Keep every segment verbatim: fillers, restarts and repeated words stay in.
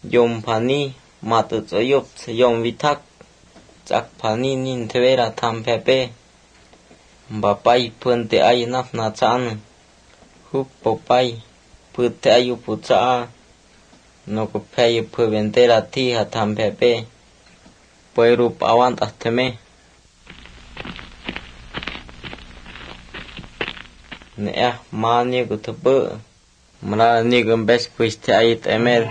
Yom pani matut oyup yom vitak chak pani nin tevera tham pepe bapai punte ay naf na chan hup popai pute ayu pucha no ko pay pu ventera ti ha tham pepe puerup awan tahteme ne ah mani ko tepe mara ni gembes puiste ayit emer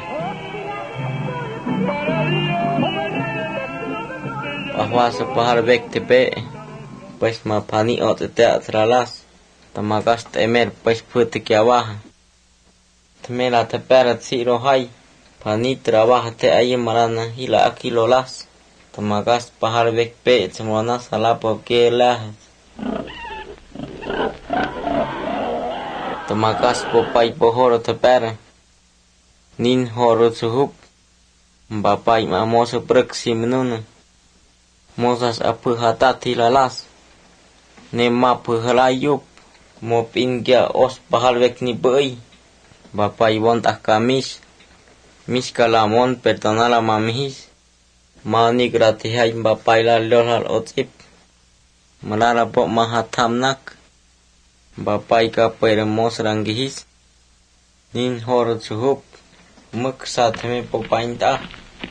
ahwa sepahar bek tepe pues ma pani ot te atralas tamagas temer pues pute que abajo temela te perat si rohai pani trabaja te ay marana hila akilolas tamagas pahar bek pe semona salapo que la tamagas popai pohoro te pera nin horo suhup bapai mamoso preximnun mosas apu hatati lalas ne mapu halayup mopin gya os bahal vek ni boi bapai wontah kamis mis kalamon pertonala mamihis mani gratihai bapai la lolal otip malara po mahatamnak bapai ka peremos ranggihis nin hor suhup muk sathme popainta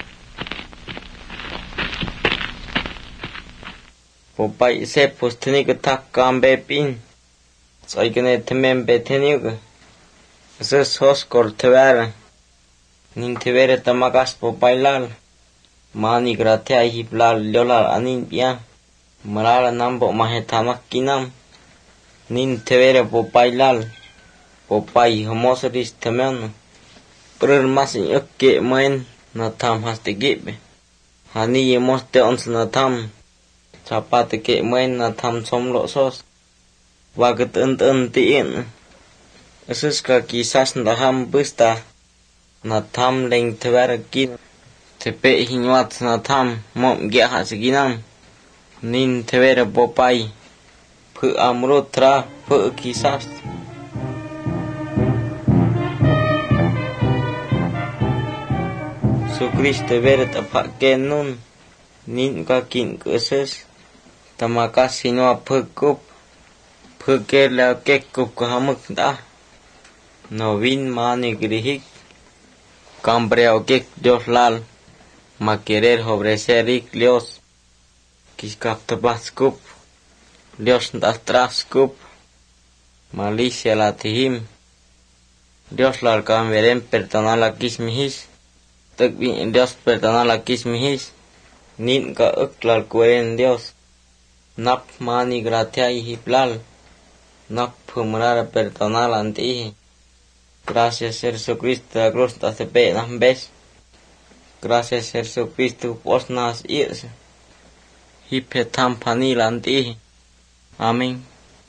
popai se postini ketak kambe pin soikene temen beteni ge se sos kortver nin tvere tamagas popai lal mani gratia hiplal lolal anin pia malala nambo mahetamak kinam nin tvere popai lal popai homoseris temen per masin okke main na tham haste gebe hani yemoste ons na tham sapate ke main na tham somlo sos waget ent entiin esus ka kisas ndaham busta na tham leng twer ki tepe hinwat na tham mom gya hasiginam nin twer popai phu amrotra phu kisas su Cristo veret apakenun nin ka kin keses tamakas sinwa phekup pheke la kekup kahamuk da novin mani grihik cambreo kek Dios lal ma querer obreserik Dios kiskap tabaskup Dios ndastraskup malicia latihim Dios lal kamveren perdonar la kismihis takbin Dios perdonar la kismihis nin ka uklal kueren Dios nap mani gratia y hiplal nap pumrar perdonar anti gracias Jesucristo la cruz te pe nambes gracias Jesucristo posnas irse hipetam panil anti amen.